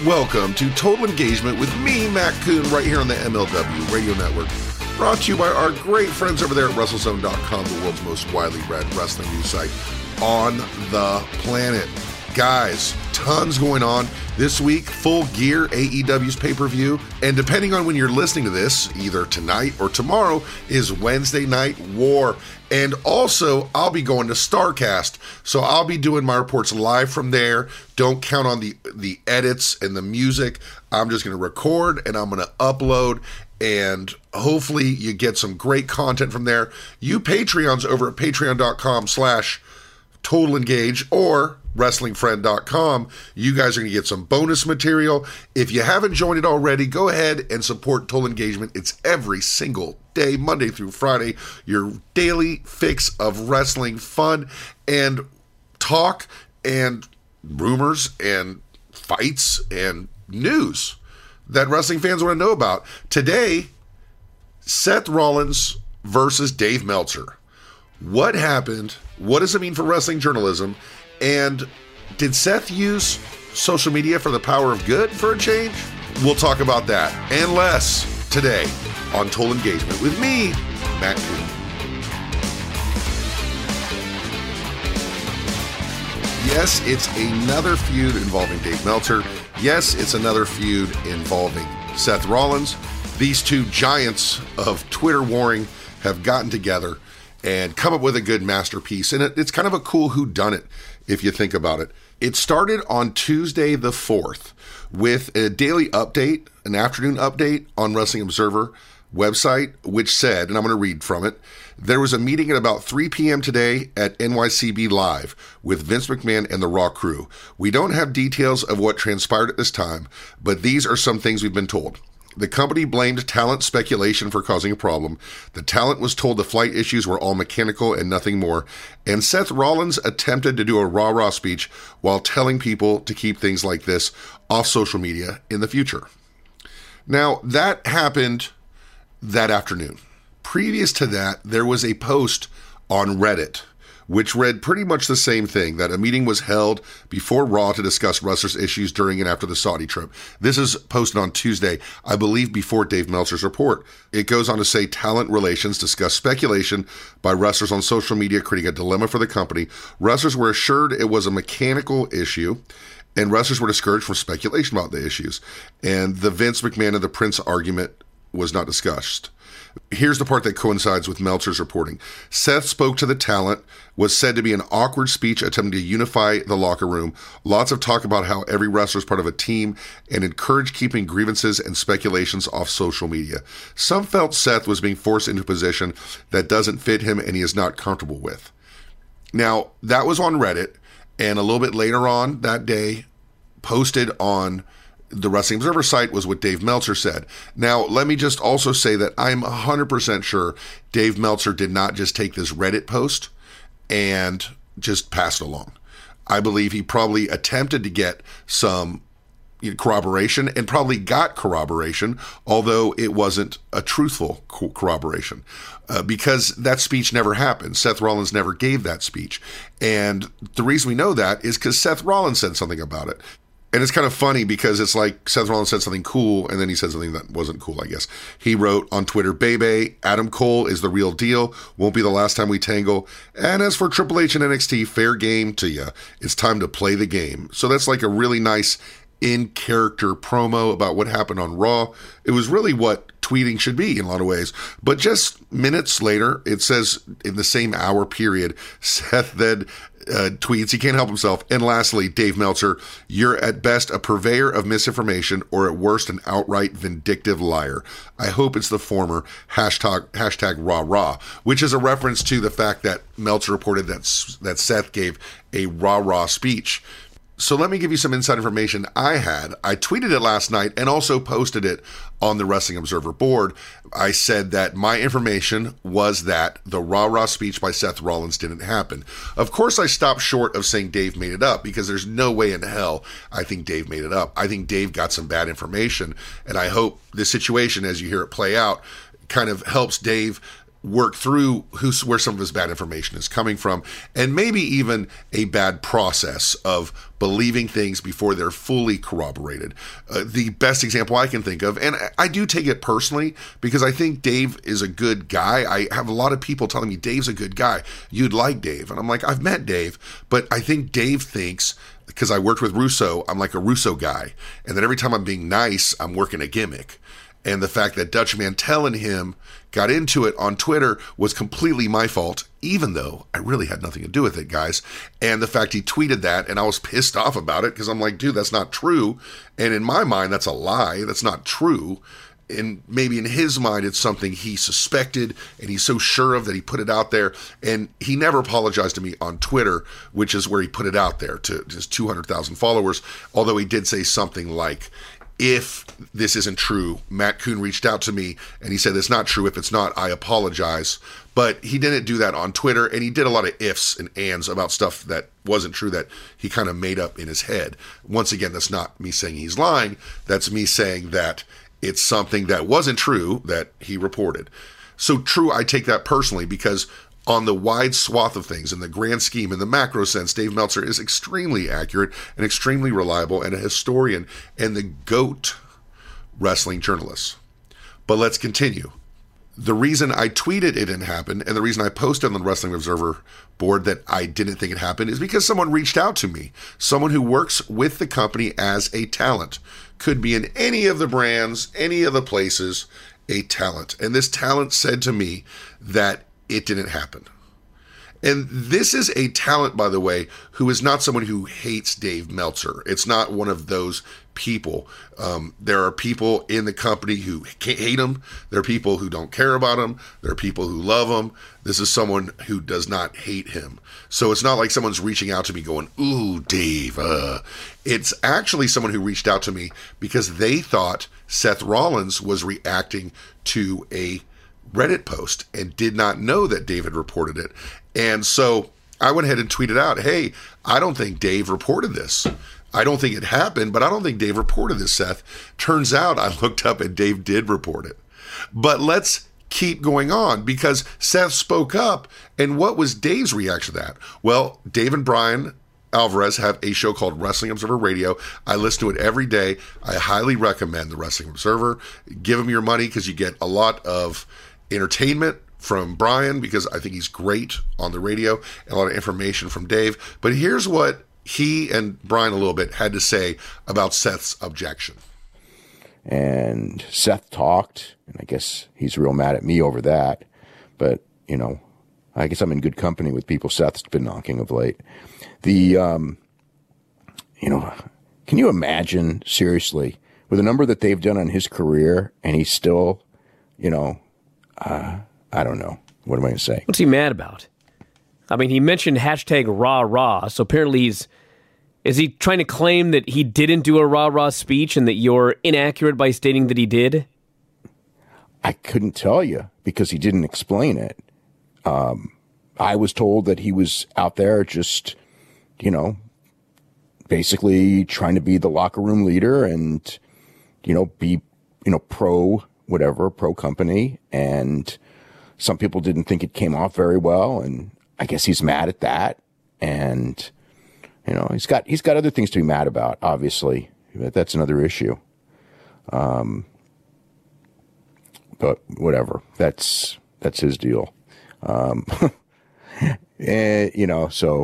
Welcome to Total Engagement with me, Matt Coon, right here on the MLW Radio Network. Brought to you by our great friends over there at WrestleZone.com, the world's most widely read wrestling news site on the planet. Guys, tons going on this week. Full Gear, AEW's pay-per-view. And depending on when you're listening to this, either tonight or tomorrow, is Wednesday Night War. And also, I'll be going to StarCast, so I'll be doing my reports live from there. Don't count on the edits and the music. I'm just going to record and I'm going to upload, and hopefully you get some great content from there. You Patreons over at patreon.com/totalengage or wrestlingfriend.com, you guys are going to get some bonus material. If you haven't joined it already, go ahead and support Total Engagement. It's every single day, Monday through Friday, your daily fix of wrestling fun and talk and rumors and fights and news that wrestling fans want to know about. Today, Seth Rollins versus Dave Meltzer. What happened? What does it mean for wrestling journalism? And did Seth use social media for the power of good for a change? We'll talk about that and less today on Total Engagement with me, Matt Coon. Yes, it's another feud involving Dave Meltzer. Yes, it's another feud involving Seth Rollins. These two giants of Twitter warring have gotten together and come up with a good masterpiece. And it's kind of a cool whodunit, if you think about it. It started on Tuesday the 4th with a daily update, an afternoon update on Wrestling Observer website, which said, and I'm going to read from it, there was a meeting at about 3 p.m. today at NYCB Live with Vince McMahon and the Raw crew. We don't have details of what transpired at this time, but these are some things we've been told. The company blamed talent speculation for causing a problem. The talent was told the flight issues were all mechanical and nothing more. And Seth Rollins attempted to do a rah-rah speech while telling people to keep things like this off social media in the future. Now, that happened that afternoon. Previous to that, there was a post on Reddit which read pretty much the same thing, that a meeting was held before Raw to discuss wrestlers' issues during and after the Saudi trip. This is posted on Tuesday, I believe before Dave Meltzer's report. It goes on to say talent relations discuss speculation by wrestlers on social media, creating a dilemma for the company. Wrestlers were assured it was a mechanical issue, and wrestlers were discouraged from speculation about the issues. And the Vince McMahon and the Prince argument was not discussed. Here's the part that coincides with Meltzer's reporting. Seth spoke to the talent, was said to be an awkward speech attempting to unify the locker room. Lots of talk about how every wrestler is part of a team and encouraged keeping grievances and speculations off social media. Some felt Seth was being forced into a position that doesn't fit him and he is not comfortable with. Now, that was on Reddit, and a little bit later on that day, posted on the Wrestling Observer site was what Dave Meltzer said. Now, let me just also say that I'm 100% sure Dave Meltzer did not just take this Reddit post and just pass it along. I believe he probably attempted to get some corroboration and probably got corroboration, although it wasn't a truthful corroboration, because that speech never happened. Seth Rollins never gave that speech. And the reason we know that is because Seth Rollins said something about it. And it's kind of funny because it's like Seth Rollins said something cool, and then he said something that wasn't cool, I guess. He wrote on Twitter, "Bebe, Adam Cole is the real deal. Won't be the last time we tangle. And as for Triple H and NXT, fair game to ya. It's time to play the game." So that's like a really nice in-character promo about what happened on Raw. It was really what tweeting should be in a lot of ways. But just minutes later, it says in the same hour period, Seth then tweets, he can't help himself. And lastly, Dave Meltzer, you're at best a purveyor of misinformation or at worst an outright vindictive liar. I hope it's the former. Hashtag rah rah, which is a reference to the fact that Meltzer reported that Seth gave a rah rah speech. So let me give you some inside information I had. I tweeted it last night and also posted it on the Wrestling Observer board. I said that my information was that the rah-rah speech by Seth Rollins didn't happen. Of course, I stopped short of saying Dave made it up, because there's no way in hell I think Dave made it up. I think Dave got some bad information, and I hope this situation, as you hear it play out, kind of helps Dave work through where some of his bad information is coming from, and maybe even a bad process of believing things before they're fully corroborated. The best example I can think of, and I do take it personally because I think Dave is a good guy. I have a lot of people telling me Dave's a good guy. You'd like Dave. And I'm like, I've met Dave, but I think Dave thinks, because I worked with Russo, I'm like a Russo guy. And then every time I'm being nice, I'm working a gimmick. And the fact that Dutch Mantell and him got into it on Twitter was completely my fault, even though I really had nothing to do with it, guys. And the fact he tweeted that, and I was pissed off about it because I'm like, dude, that's not true. And in my mind, that's a lie. That's not true. And maybe in his mind, it's something he suspected and he's so sure of that he put it out there. And he never apologized to me on Twitter, which is where he put it out there to his 200,000 followers. Although he did say something like, if this isn't true, Matt Kuhn reached out to me and he said, it's not true. If it's not, I apologize. But he didn't do that on Twitter. And he did a lot of ifs and ands about stuff that wasn't true that he kind of made up in his head. Once again, that's not me saying he's lying. That's me saying that it's something that wasn't true that he reported. So true, I take that personally because on the wide swath of things, in the grand scheme, in the macro sense, Dave Meltzer is extremely accurate and extremely reliable and a historian and the GOAT wrestling journalist. But let's continue. The reason I tweeted it didn't happen and the reason I posted on the Wrestling Observer board that I didn't think it happened is because someone reached out to me. Someone who works with the company as a talent. Could be in any of the brands, any of the places, a talent. And this talent said to me that it didn't happen. And this is a talent, by the way, who is not someone who hates Dave Meltzer. It's not one of those people. There are people in the company who hate him. There are people who don't care about him. There are people who love him. This is someone who does not hate him. So it's not like someone's reaching out to me going, ooh, Dave. It's actually someone who reached out to me because they thought Seth Rollins was reacting to a Reddit post and did not know that Dave had reported it. And so I went ahead and tweeted out, hey, I don't think Dave reported this. I don't think it happened, but I don't think Dave reported this, Seth. Turns out I looked up and Dave did report it. But let's keep going on because Seth spoke up. And what was Dave's reaction to that? Well, Dave and Brian Alvarez have a show called Wrestling Observer Radio. I listen to it every day. I highly recommend the Wrestling Observer. Give them your money because you get a lot of entertainment from Brian because I think he's great on the radio and a lot of information from Dave. But here's what he and Brian a little bit had to say about Seth's objection. And Seth talked, and I guess he's real mad at me over that. But, you know, I guess I'm in good company with people Seth's been knocking of late. You know, can you imagine, seriously, with the number that they've done on his career, and he's still, you know, I don't know. What am I going to say? What's he mad about? I mean, he mentioned hashtag rah-rah, so apparently is he trying to claim that he didn't do a rah-rah speech and that you're inaccurate by stating that he did? I couldn't tell you because he didn't explain it. I was told that he was out there just, you know, basically trying to be the locker room leader and, you know, be, you know, pro company. And some people didn't think it came off very well. And I guess he's mad at that. And, you know, he's got other things to be mad about, obviously. But that's another issue. But whatever, that's his deal. You know, so,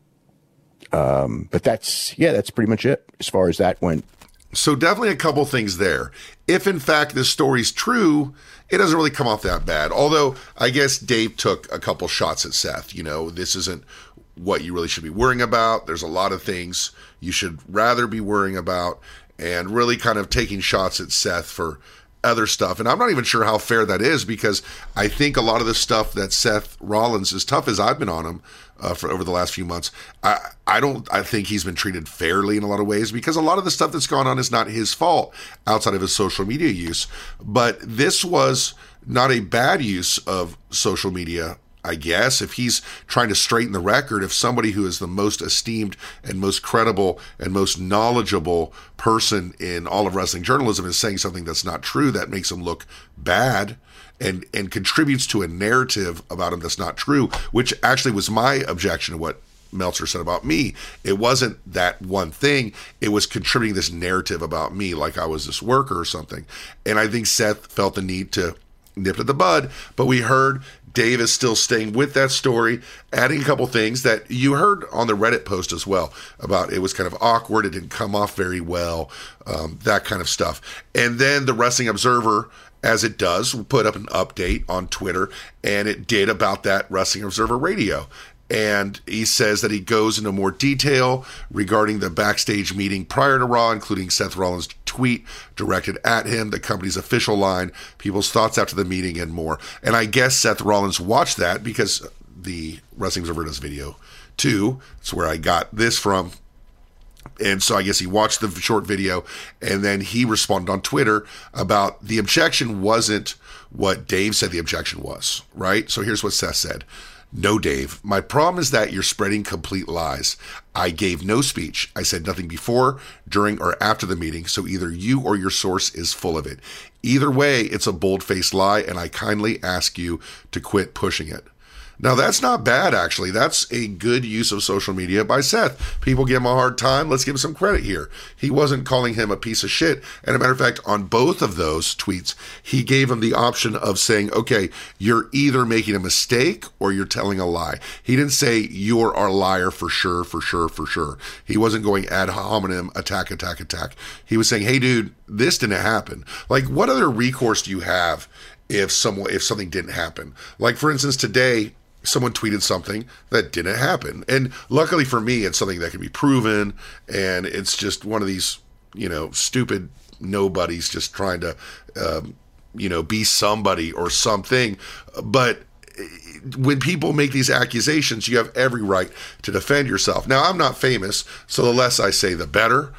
but that's pretty much it as far as that went. So definitely a couple things there. If in fact this story's true, it doesn't really come off that bad. Although I guess Dave took a couple shots at Seth. You know, this isn't what you really should be worrying about. There's a lot of things you should rather be worrying about, and really kind of taking shots at Seth for other stuff. And I'm not even sure how fair that is because I think a lot of the stuff that Seth Rollins, as tough as I've been on him for over the last few months, I think he's been treated fairly in a lot of ways because a lot of the stuff that's gone on is not his fault outside of his social media use. But this was not a bad use of social media. I guess, if he's trying to straighten the record, if somebody who is the most esteemed and most credible and most knowledgeable person in all of wrestling journalism is saying something that's not true, that makes him look bad and contributes to a narrative about him that's not true, which actually was my objection to what Meltzer said about me. It wasn't that one thing. It was contributing this narrative about me, like I was this worker or something. And I think Seth felt the need to nip it at the bud, but we heard Dave is still staying with that story, adding a couple things that you heard on the Reddit post as well about it was kind of awkward, it didn't come off very well, that kind of stuff. And then the Wrestling Observer, as it does, put up an update on Twitter, and it did about that Wrestling Observer Radio. And he says that he goes into more detail regarding the backstage meeting prior to Raw, including Seth Rollins' tweet directed at him, the company's official line, people's thoughts after the meeting, and more. And I guess Seth Rollins watched that because the Wrestling Observer does video too. That's where I got this from. And so I guess he watched the short video, and then he responded on Twitter about the objection wasn't what Dave said the objection was, right? So here's what Seth said. No, Dave, my problem is that you're spreading complete lies. I gave no speech. I said nothing before, during, or after the meeting, so either you or your source is full of it. Either way, it's a bold-faced lie, and I kindly ask you to quit pushing it. Now, that's not bad, actually. That's a good use of social media by Seth. People give him a hard time. Let's give him some credit here. He wasn't calling him a piece of shit. And as a matter of fact, on both of those tweets, he gave him the option of saying, okay, you're either making a mistake or you're telling a lie. He didn't say you're a liar for sure, for sure, for sure. He wasn't going ad hominem, attack, attack, attack. He was saying, hey, dude, this didn't happen. Like, what other recourse do you have if something didn't happen? Like, for instance, today, someone tweeted something that didn't happen. And luckily for me, it's something that can be proven. And it's just one of these, stupid nobodies just trying to, be somebody or something. But when people make these accusations, you have every right to defend yourself. Now, I'm not famous, so the less I say, the better.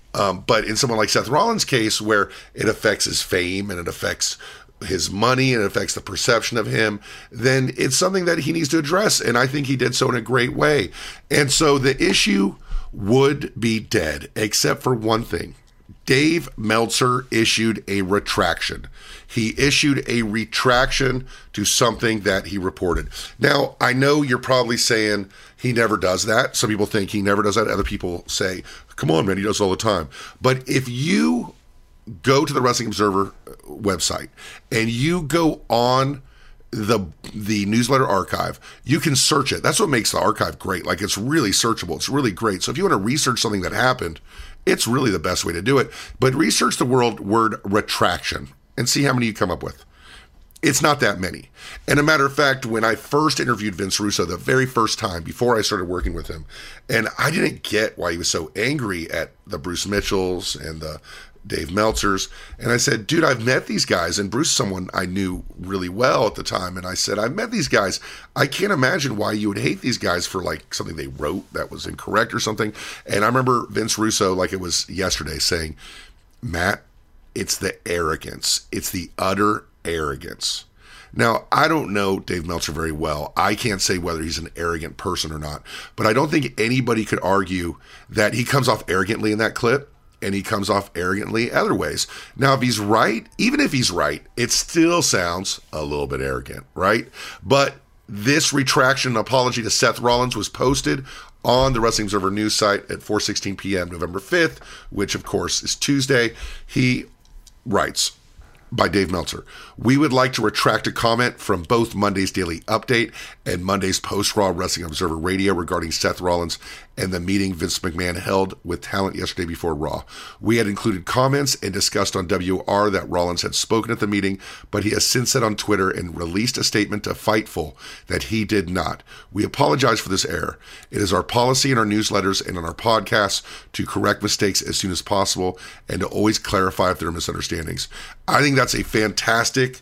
But in someone like Seth Rollins' case, where it affects his fame and it affects his money and it affects the perception of him, then it's something that he needs to address. And I think he did so in a great way. And so the issue would be dead, except for one thing. Dave Meltzer issued a retraction. He issued a retraction to something that he reported. Now, I know you're probably saying he never does that. Some people think he never does that. Other people say, come on, man, he does it all the time. But if you go to the Wrestling Observer website and you go on the newsletter archive, you can search it. That's what makes the archive great. Like, it's really searchable. It's really great. So if you want to research something that happened, it's really the best way to do it. But research the word retraction and see how many you come up with. It's not that many. And a matter of fact, when I first interviewed Vince Russo, the very first time before I started working with him, and I didn't get why he was so angry at the Bruce Mitchells and the Dave Meltzers. And I said, dude, I've met these guys. And Bruce is someone I knew really well at the time. And I said, I've met these guys. I can't imagine why you would hate these guys for like something they wrote that was incorrect or something. And I remember Vince Russo, like it was yesterday, saying, Matt, it's the arrogance. It's the utter arrogance. Now, I don't know Dave Meltzer very well. I can't say whether he's an arrogant person or not. But I don't think anybody could argue that he comes off arrogantly in that clip. And he comes off arrogantly other ways. Now, if he's right, even if he's right, it still sounds a little bit arrogant, right? But this retraction and apology to Seth Rollins was posted on the Wrestling Observer news site at 4:16 p.m. November 5th, which, of course, is Tuesday. He writes, by Dave Meltzer, we would like to retract a comment from both Monday's Daily Update and Monday's Post-Raw Wrestling Observer Radio regarding Seth Rollins and the meeting Vince McMahon held with talent yesterday before Raw. We had included comments and discussed on WR that Rollins had spoken at the meeting, but he has since said on Twitter and released a statement to Fightful that he did not. We apologize for this error. It is our policy in our newsletters and on our podcasts to correct mistakes as soon as possible and to always clarify if there are misunderstandings. I think that's a fantastic,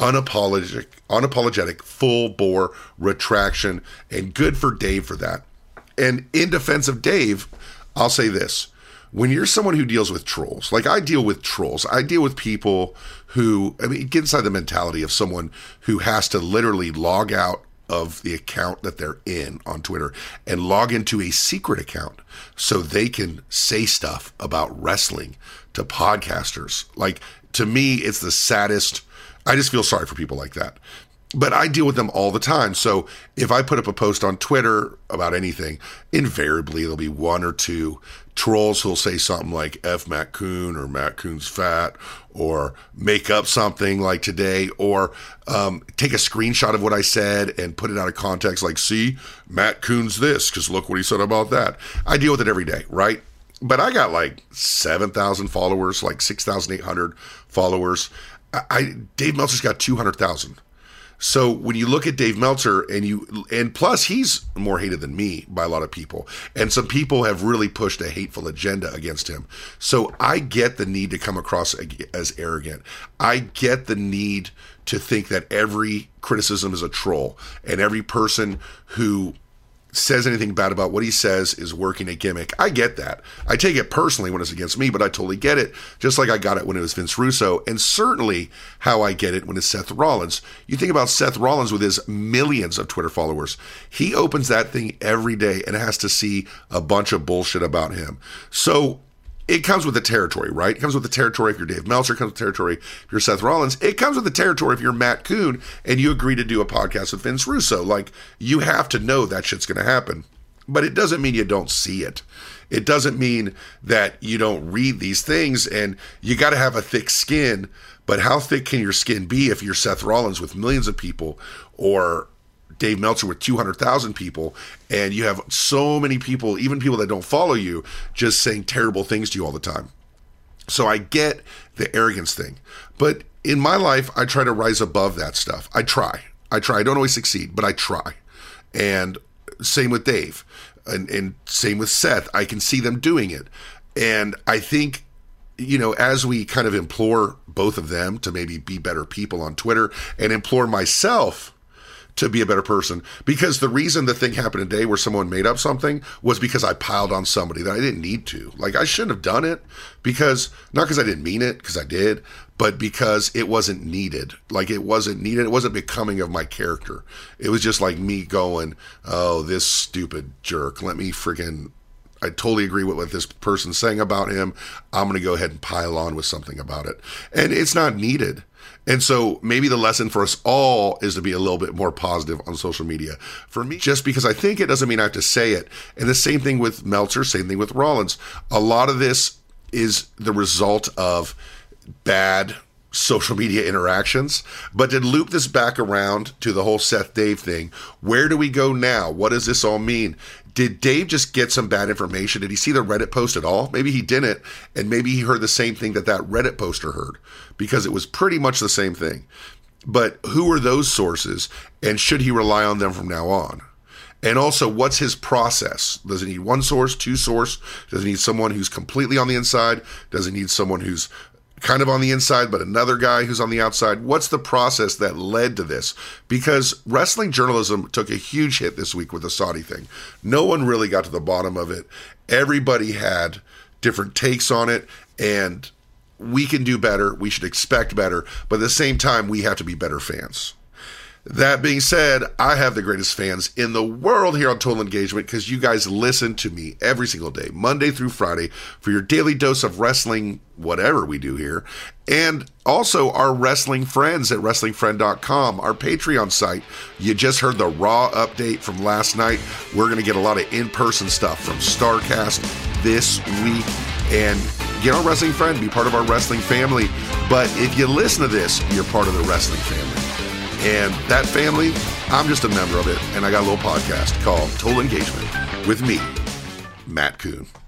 unapologetic, full-bore retraction, and good for Dave for that. And in defense of Dave, I'll say this. When you're someone who deals with trolls, like I deal with trolls, I deal with people who, get inside the mentality of someone who has to literally log out of the account that they're in on Twitter and log into a secret account so they can say stuff about wrestling to podcasters. Like, to me, it's the saddest. I just feel sorry for people like that. But I deal with them all the time. So if I put up a post on Twitter about anything, invariably there'll be one or two trolls who'll say something like F Matt Coon or Matt Coon's fat, or make up something like today, or take a screenshot of what I said and put it out of context, like, see, Matt Coon's this, because look what he said about that. I deal with it every day, right? But I got like 7,000 followers, like 6,800 followers. Dave Meltzer's got 200,000. So when you look at Dave Meltzer and plus he's more hated than me by a lot of people, and some people have really pushed a hateful agenda against him. So I get the need to come across as arrogant. I get the need to think that every criticism is a troll, and every person who says anything bad about what he says is working a gimmick. I get that. I take it personally when it's against me, but I totally get it, just like I got it when it was Vince Russo, and certainly how I get it when it's Seth Rollins. You think about Seth Rollins with his millions of Twitter followers. He opens that thing every day and has to see a bunch of bullshit about him. So it comes with the territory, right? It comes with the territory if you're Dave Meltzer. It comes with the territory if you're Seth Rollins. It comes with the territory if you're Matt Coon and you agree to do a podcast with Vince Russo. Like, you have to know that shit's going to happen. But it doesn't mean you don't see it. It doesn't mean that you don't read these things, and you got to have a thick skin. But how thick can your skin be if you're Seth Rollins with millions of people, or Dave Meltzer with 200,000 people, and you have so many people, even people that don't follow you, just saying terrible things to you all the time? So I get the arrogance thing. But in my life, I try to rise above that stuff. I try. I don't always succeed, but I try. And same with Dave. And same with Seth. I can see them doing it. And I think, you know, as we kind of implore both of them to maybe be better people on Twitter, and implore myself to be a better person, because the reason the thing happened today where someone made up something was because I piled on somebody that I didn't need to. Like, I shouldn't have done it, because not because I didn't mean it, because I did, but because it wasn't needed. Like, it wasn't needed. It wasn't becoming of my character. It was just like me going, oh, this stupid jerk. I totally agree with what this person's saying about him. I'm going to go ahead and pile on with something about it. And it's not needed. And so maybe the lesson for us all is to be a little bit more positive on social media. For me, just because I think it doesn't mean I have to say it. And the same thing with Meltzer, same thing with Rollins. A lot of this is the result of bad social media interactions. But to loop this back around to the whole Seth Dave thing, where do we go now? What does this all mean? Did Dave just get some bad information? Did he see the Reddit post at all? Maybe he didn't, and maybe he heard the same thing that Reddit poster heard, because it was pretty much the same thing. But who are those sources, and should he rely on them from now on? And also, what's his process? Does he need one source, two source? Does he need someone who's completely on the inside? Does he need someone who's kind of on the inside, but another guy who's on the outside? What's the process that led to this? Because wrestling journalism took a huge hit this week with the Saudi thing. No one really got to the bottom of it. Everybody had different takes on it, and we can do better. We should expect better, but at the same time, we have to be better fans. That being said, I have the greatest fans in the world here on Total Engagement, because you guys listen to me every single day, Monday through Friday, for your daily dose of wrestling, whatever we do here. And also our wrestling friends at WrestlingFriend.com, our Patreon site. You just heard the Raw update from last night. We're going to get a lot of in-person stuff from StarCast this week. And get on Wrestling Friend, be part of our wrestling family. But if you listen to this, you're part of the wrestling family. And that family, I'm just a member of it, and I got a little podcast called Total Engagement with me, Matt Coon.